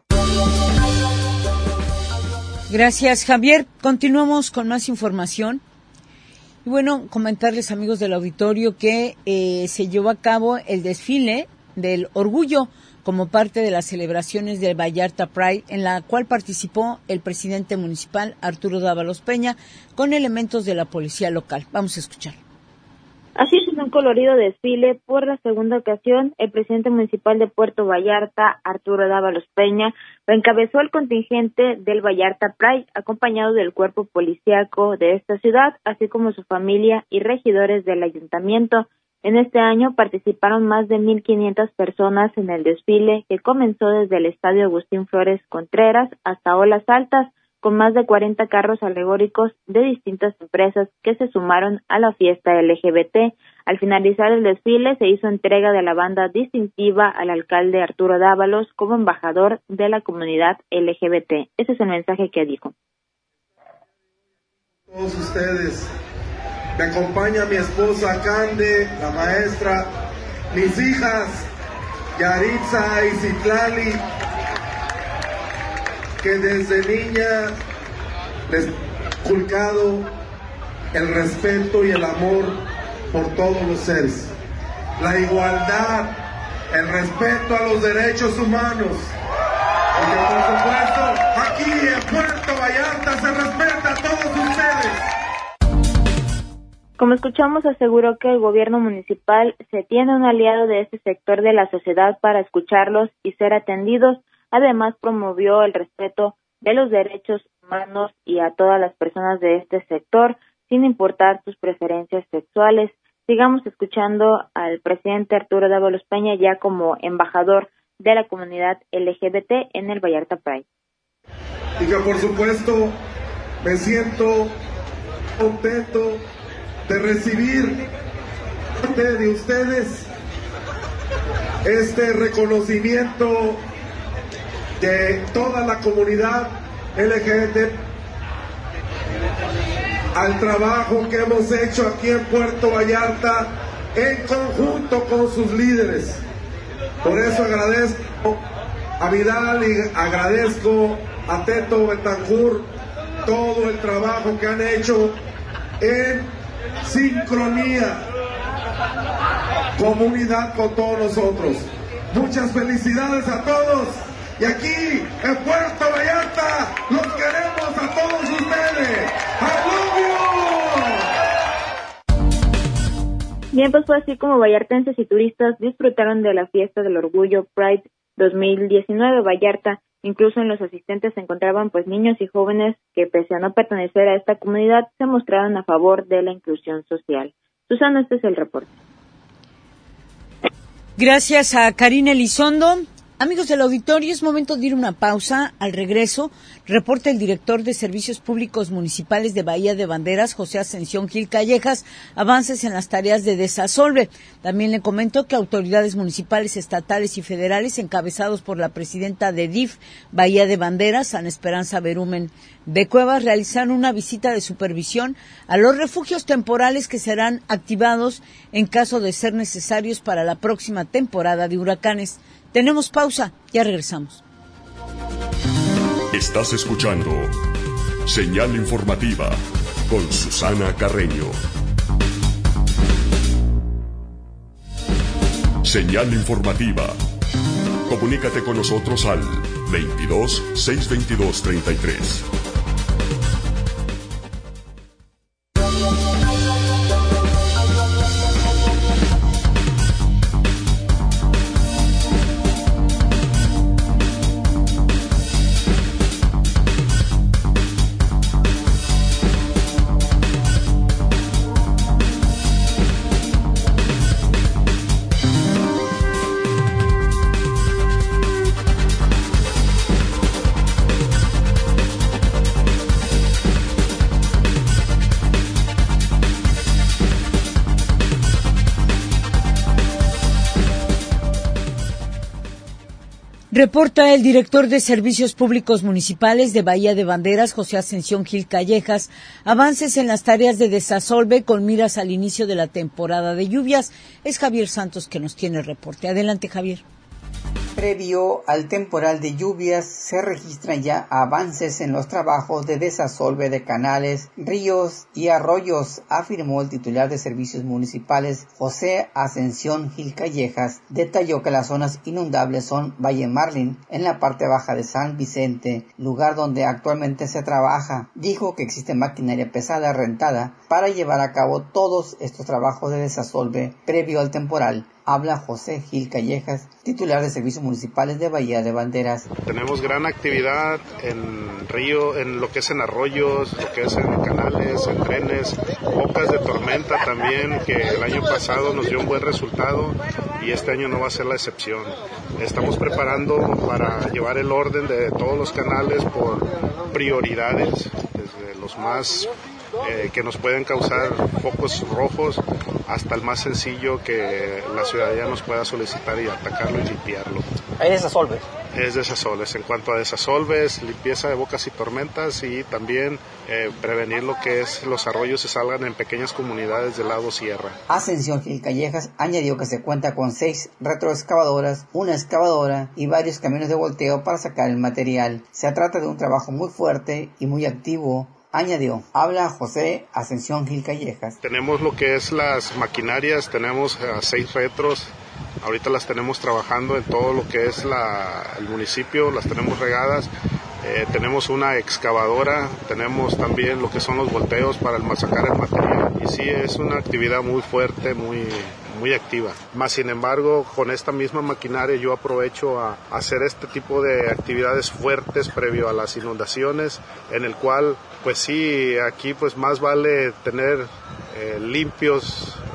Gracias, Javier. Continuamos con más información. Y bueno, comentarles, amigos del auditorio, que se llevó a cabo el desfile del orgullo como parte de las celebraciones del Vallarta Pride, en la cual participó el presidente municipal, Arturo Dávalos Peña, con elementos de la policía local. Vamos a escuchar. Así es, en un colorido desfile, por la segunda ocasión, el presidente municipal de Puerto Vallarta, Arturo Dávalos Peña, encabezó el contingente del Vallarta Pride, acompañado del cuerpo policíaco de esta ciudad, así como su familia y regidores del ayuntamiento. En este año participaron más de 1,500 personas en el desfile, que comenzó desde el Estadio Agustín Flores Contreras hasta Olas Altas, con más de 40 carros alegóricos de distintas empresas que se sumaron a la fiesta LGBT. Al finalizar el desfile, se hizo entrega de la banda distintiva al alcalde Arturo Dávalos como embajador de la comunidad LGBT. Ese es el mensaje que dijo. Todos ustedes, me acompaña mi esposa Cande, la maestra, mis hijas Yaritza y Citlali, que desde niña les he inculcado el respeto y el amor por todos los seres, la igualdad, el respeto a los derechos humanos, y que por supuesto aquí en Puerto Vallarta se respeta a todos ustedes. Como escuchamos, aseguró que el gobierno municipal se tiene un aliado de este sector de la sociedad para escucharlos y ser atendidos. Además, promovió el respeto de los derechos humanos y a todas las personas de este sector, sin importar sus preferencias sexuales. sigamos escuchando al presidente Arturo Dávalos Peña ya como embajador de la comunidad LGBT en el Vallarta Pride. Y que por supuesto me siento contento de recibir de ustedes este reconocimiento de toda la comunidad LGBT al trabajo que hemos hecho aquí en Puerto Vallarta en conjunto con sus líderes. Por eso agradezco a Vidal y agradezco a Teto Betancur todo el trabajo que han hecho en sincronía, comunidad con todos nosotros. Muchas felicidades a todos y aquí en Puerto Vallarta los queremos a todos ustedes. Bien, pues fue así como vallartenses y turistas disfrutaron de la fiesta del Orgullo Pride 2019 Vallarta. Incluso en los asistentes se encontraban pues niños y jóvenes que, pese a no pertenecer a esta comunidad, se mostraron a favor de la inclusión social. Susana, este es el reporte. Gracias a Karina Elizondo. Amigos del auditorio, es momento de ir a una pausa. Al regreso, reporta el director de Servicios Públicos Municipales de Bahía de Banderas, José Ascensión Gil Callejas, avances en las tareas de desasolve. También le comento que autoridades municipales, estatales y federales, encabezados por la presidenta de DIF Bahía de Banderas, Ana Esperanza Berumen de Cuevas, realizaron una visita de supervisión a los refugios temporales que serán activados en caso de ser necesarios para la próxima temporada de huracanes. Tenemos pausa, ya regresamos. Estás escuchando Señal Informativa con Susana Carreño. Señal Informativa. Comunícate con nosotros al 22 622 33. Reporta el director de Servicios Públicos Municipales de Bahía de Banderas, José Ascensión Gil Callejas, avances en las tareas de desasolve con miras al inicio de la temporada de lluvias. Es Javier Santos que nos tiene el reporte. Adelante, Javier. Previo al temporal de lluvias, se registran ya avances en los trabajos de desasolve de canales, ríos y arroyos, afirmó el titular de Servicios Municipales, José Ascensión Gil Callejas. Detalló que las zonas inundables son Valle Marlin, en la parte baja de San Vicente, lugar donde actualmente se trabaja. Dijo que existe maquinaria pesada rentada para llevar a cabo todos estos trabajos de desasolve previo al temporal. Habla José Gil Callejas, titular de Servicios Municipales de Bahía de Banderas. Tenemos gran actividad en río, en lo que es en arroyos, lo que es en canales, en drenes, bocas de tormenta también, que el año pasado nos dio un buen resultado y este año no va a ser la excepción. Estamos preparando para llevar el orden de todos los canales por prioridades, desde los más que nos pueden causar focos rojos hasta el más sencillo que la ciudadanía nos pueda solicitar y atacarlo y limpiarlo. ¿Hay desasolves? Es desasolves. En cuanto a desasolves, limpieza de bocas y tormentas y también prevenir lo que es los arroyos se salgan en pequeñas comunidades del lado sierra. Ascensión Gil Callejas añadió que se cuenta con 6 retroexcavadoras, una excavadora y varios camiones de volteo para sacar el material. Se trata de un trabajo muy fuerte y muy activo. Añadió, habla José Ascensión Gil Callejas. Tenemos lo que es las maquinarias, tenemos 6 retros, ahorita las tenemos trabajando en todo lo que es el municipio, las tenemos regadas, tenemos una excavadora, tenemos también lo que son los volteos para sacar el material. Y sí, es una actividad muy fuerte, muy activa. Más sin embargo, con esta misma maquinaria yo aprovecho a hacer este tipo de actividades fuertes previo a las inundaciones, en el cual, pues sí, aquí pues más vale tener limpios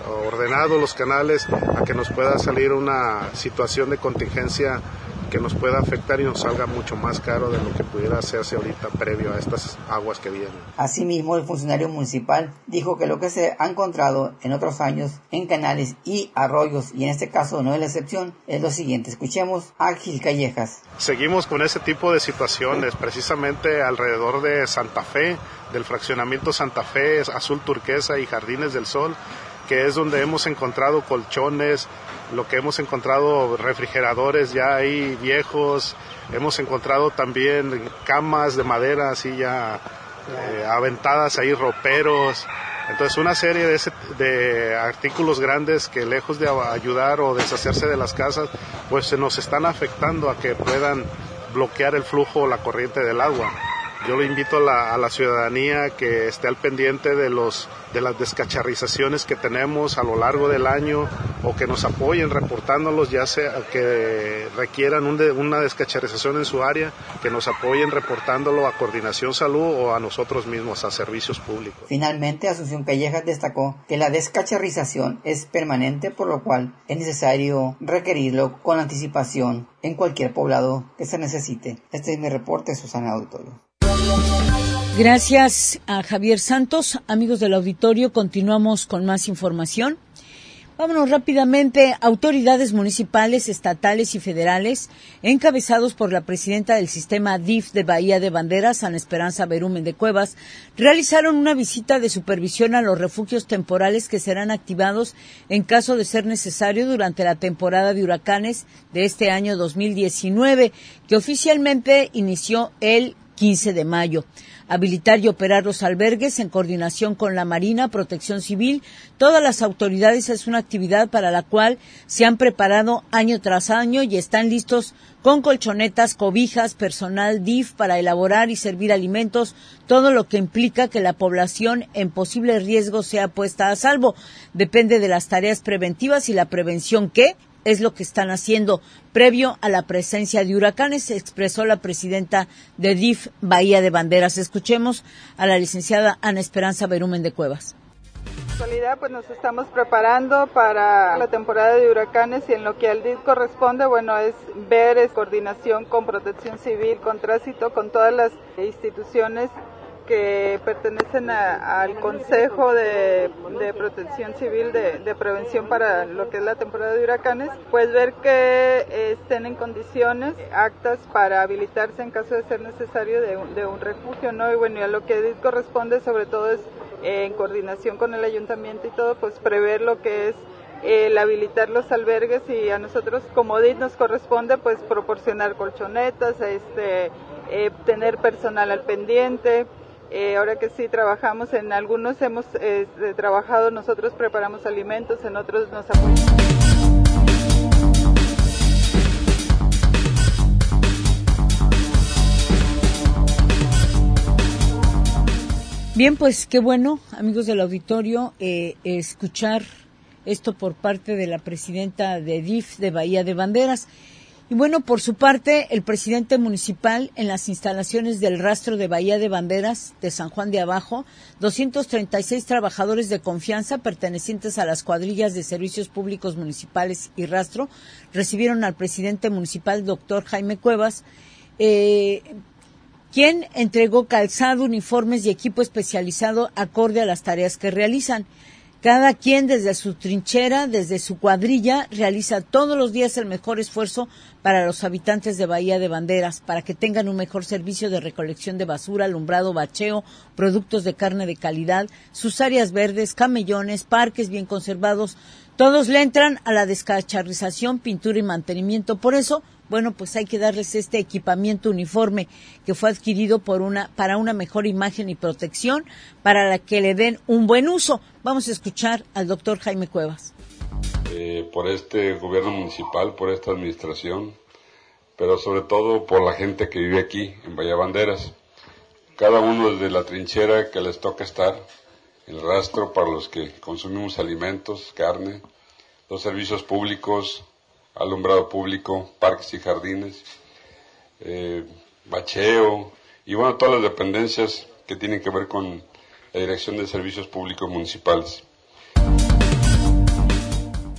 ordenados los canales a que nos pueda salir una situación de contingencia que nos pueda afectar y nos salga mucho más caro de lo que pudiera hacerse ahorita previo a estas aguas que vienen. Asimismo, el funcionario municipal dijo que lo que se ha encontrado en otros años en canales y arroyos, y en este caso no es la excepción, es lo siguiente. Escuchemos a Gil Callejas. Seguimos con ese tipo de situaciones, precisamente alrededor de Santa Fe, del fraccionamiento Santa Fe, Azul Turquesa y Jardines del Sol, que es donde hemos encontrado colchones, lo que hemos encontrado refrigeradores ya ahí viejos, hemos encontrado también camas de madera así ya aventadas ahí, roperos. Entonces una serie de artículos grandes que lejos de ayudar o deshacerse de las casas, pues se nos están afectando a que puedan bloquear el flujo o la corriente del agua. Yo le invito a la ciudadanía que esté al pendiente de las descacharrizaciones que tenemos a lo largo del año, o que nos apoyen reportándolos, ya sea que requieran una descacharrización en su área, que nos apoyen reportándolo a Coordinación Salud o a nosotros mismos, a Servicios Públicos. Finalmente, Asunción Callejas destacó que la descacharrización es permanente, por lo cual es necesario requerirlo con anticipación en cualquier poblado que se necesite. Este es mi reporte, Susana Auditorio. Gracias a Javier Santos. Amigos del auditorio, continuamos con más información. Vámonos rápidamente. Autoridades municipales, estatales y federales, encabezados por la presidenta del sistema DIF de Bahía de Banderas, Ana Esperanza Berumen de Cuevas, realizaron una visita de supervisión a los refugios temporales que serán activados en caso de ser necesario durante la temporada de huracanes de este año 2019, que oficialmente inició el 15 de mayo. Habilitar y operar los albergues en coordinación con la Marina, Protección Civil, todas las autoridades, es una actividad para la cual se han preparado año tras año y están listos con colchonetas, cobijas, personal DIF para elaborar y servir alimentos, todo lo que implica que la población en posible riesgo sea puesta a salvo. Depende de las tareas preventivas y la prevención que es lo que están haciendo previo a la presencia de huracanes, expresó la presidenta de DIF Bahía de Banderas. Escuchemos a la licenciada Ana Esperanza Berumen de Cuevas. En actualidad, pues nos estamos preparando para la temporada de huracanes, y en lo que al DIF corresponde, es ver coordinación con Protección Civil, con Tránsito, con todas las instituciones que pertenecen al Consejo de Protección Civil de Prevención para lo que es la temporada de huracanes, pues ver que estén en condiciones aptas para habilitarse en caso de ser necesario de un refugio, ¿no? Y a lo que corresponde sobre todo es en coordinación con el ayuntamiento y todo, pues prever lo que es el habilitar los albergues, y a nosotros como DIF nos corresponde pues proporcionar colchonetas, tener personal al pendiente. Ahora que sí trabajamos, en algunos hemos trabajado, nosotros preparamos alimentos, en otros nos apoyamos. Bien, pues qué bueno, amigos del auditorio, escuchar esto por parte de la presidenta de DIF de Bahía de Banderas. Y bueno, por su parte, el presidente municipal, en las instalaciones del rastro de Bahía de Banderas de San Juan de Abajo, 236 trabajadores de confianza pertenecientes a las cuadrillas de servicios públicos municipales y rastro recibieron al presidente municipal, doctor Jaime Cuevas, quien entregó calzado, uniformes y equipo especializado acorde a las tareas que realizan. Cada quien desde su trinchera, desde su cuadrilla, realiza todos los días el mejor esfuerzo para los habitantes de Bahía de Banderas, para que tengan un mejor servicio de recolección de basura, alumbrado, bacheo, productos de carne de calidad, sus áreas verdes, camellones, parques bien conservados. Todos le entran a la descacharrización, pintura y mantenimiento. Por eso, pues hay que darles este equipamiento uniforme que fue adquirido para una mejor imagen y protección, para la que le den un buen uso. Vamos a escuchar al doctor Jaime Cuevas. Por este gobierno municipal, por esta administración, pero sobre todo por la gente que vive aquí en Bahía Banderas. Cada uno desde la trinchera que les toca estar, el rastro para los que consumimos alimentos, carne, los servicios públicos, alumbrado público, parques y jardines, bacheo y todas las dependencias que tienen que ver con la Dirección de Servicios Públicos Municipales.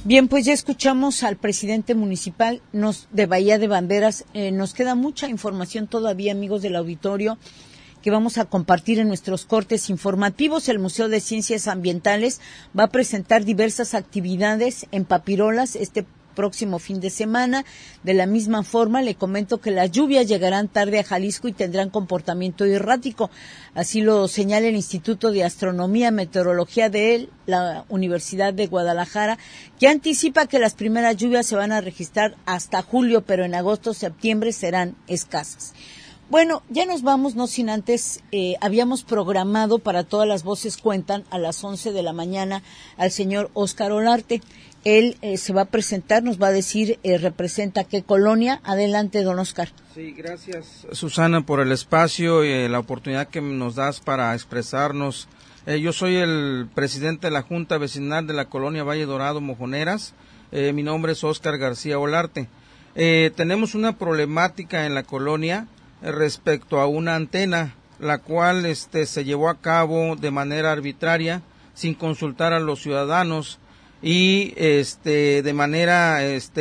Bien, pues ya escuchamos al presidente municipal de Bahía de Banderas. Nos queda mucha información todavía, amigos del auditorio, que vamos a compartir en nuestros cortes informativos. El Museo de Ciencias Ambientales va a presentar diversas actividades en Papirolas este próximo fin de semana. De la misma forma, le comento que las lluvias llegarán tarde a Jalisco y tendrán comportamiento errático. Así lo señala el Instituto de Astronomía y Meteorología de la Universidad de Guadalajara, que anticipa que las primeras lluvias se van a registrar hasta julio, pero en agosto, septiembre serán escasas. Bueno, ya nos vamos, no sin antes, habíamos programado para Todas las Voces Cuentan a las 11 de la mañana al señor Óscar Olarte. Él se va a presentar, nos va a decir, representa qué colonia. Adelante, don Óscar. Sí, gracias, Susana, por el espacio y la oportunidad que nos das para expresarnos. Yo soy el presidente de la Junta Vecinal de la colonia Valle Dorado, Mojoneras. Mi nombre es Óscar García Olarte. Tenemos una problemática en la colonia respecto a una antena, la cual se llevó a cabo de manera arbitraria, sin consultar a los ciudadanos y de manera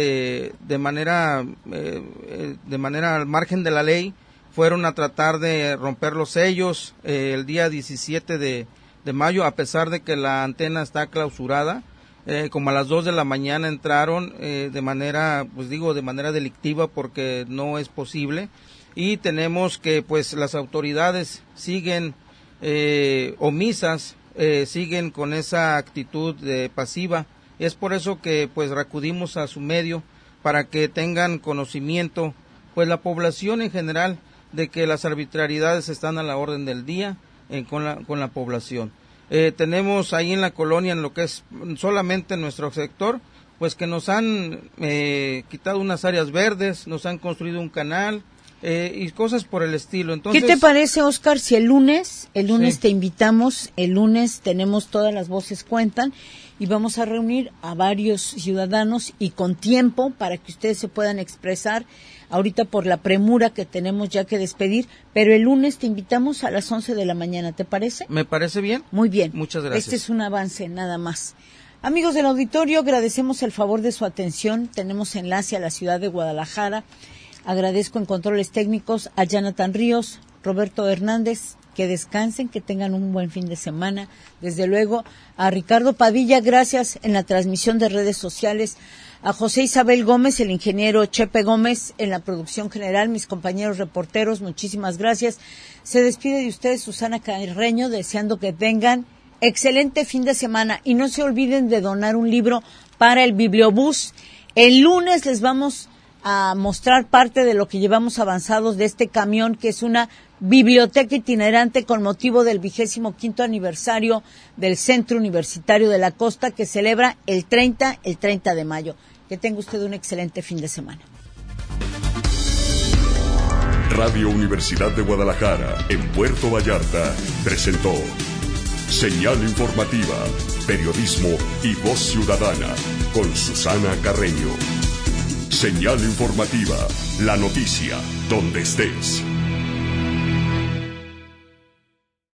al margen de la ley. Fueron a tratar de romper los sellos el día 17 de mayo, a pesar de que la antena está clausurada. Como a las 2 de la mañana entraron de manera delictiva, porque no es posible. Y tenemos que, pues, las autoridades siguen omisas, siguen con esa actitud pasiva. Es por eso que, pues, recurrimos a su medio para que tengan conocimiento, pues, la población en general, de que las arbitrariedades están a la orden del día con la población. Tenemos ahí en la colonia, en lo que es solamente nuestro sector, pues, que nos han quitado unas áreas verdes, nos han construido un canal, y cosas por el estilo. Entonces, ¿qué te parece, Óscar, si el lunes sí, te invitamos? El lunes tenemos Todas las Voces Cuentan y vamos a reunir a varios ciudadanos y con tiempo para que ustedes se puedan expresar. Ahorita por la premura que tenemos ya que despedir, pero el lunes te invitamos a las 11 de la mañana, ¿te parece? Me parece bien. Muy bien. Muchas gracias. Este es un avance nada más. Amigos del auditorio, agradecemos el favor de su atención. Tenemos enlace a la ciudad de Guadalajara. Agradezco en controles técnicos a Jonathan Ríos, Roberto Hernández, que descansen, que tengan un buen fin de semana. Desde luego a Ricardo Padilla, gracias en la transmisión de redes sociales, a José Isabel Gómez, el ingeniero Chepe Gómez en la producción general, mis compañeros reporteros, muchísimas gracias. Se despide de ustedes Susana Carreño, deseando que tengan excelente fin de semana y no se olviden de donar un libro para el Bibliobús. El lunes les vamos a mostrar parte de lo que llevamos avanzados de este camión, que es una biblioteca itinerante con motivo del 25º aniversario del Centro Universitario de la Costa, que celebra el 30 de mayo. Que tenga usted un excelente fin de semana. Radio Universidad de Guadalajara, en Puerto Vallarta, presentó Señal Informativa, Periodismo y Voz Ciudadana, con Susana Carreño. Señal Informativa, la noticia donde estés.